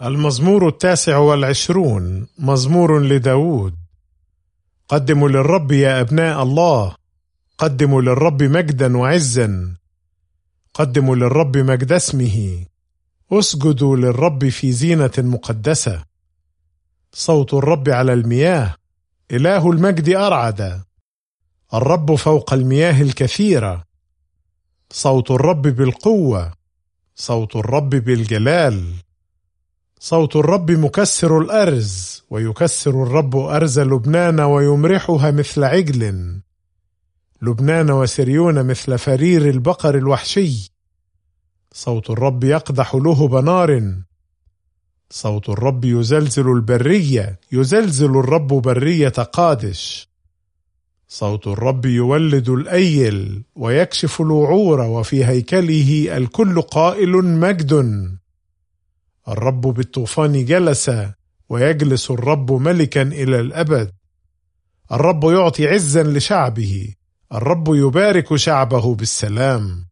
المزمور 29 مزمور لداود. قدموا للرب يا أبناء الله، قدموا للرب مجدا وعزا، قدموا للرب مجد اسمه، اسجدوا للرب في زينة مقدسة. صوت الرب على المياه، إله المجد أرعد، الرب فوق المياه الكثيرة. صوت الرب بالقوة، صوت الرب بالجلال، صوت الرب مكسر الأرز، ويكسر الرب أرز لبنان ويمرحها مثل عجل، لبنان وسريون مثل فرير البقر الوحشي. صوت الرب يقدح لهب نار، صوت الرب يزلزل البرية، يزلزل الرب برية قادش. صوت الرب يولد الأيل ويكشف الوعور، وفي هيكله الكل قائل مجد. الرب بالطوفان جلس، ويجلس الرب ملكا إلى الأبد. الرب يعطي عزا لشعبه، الرب يبارك شعبه بالسلام.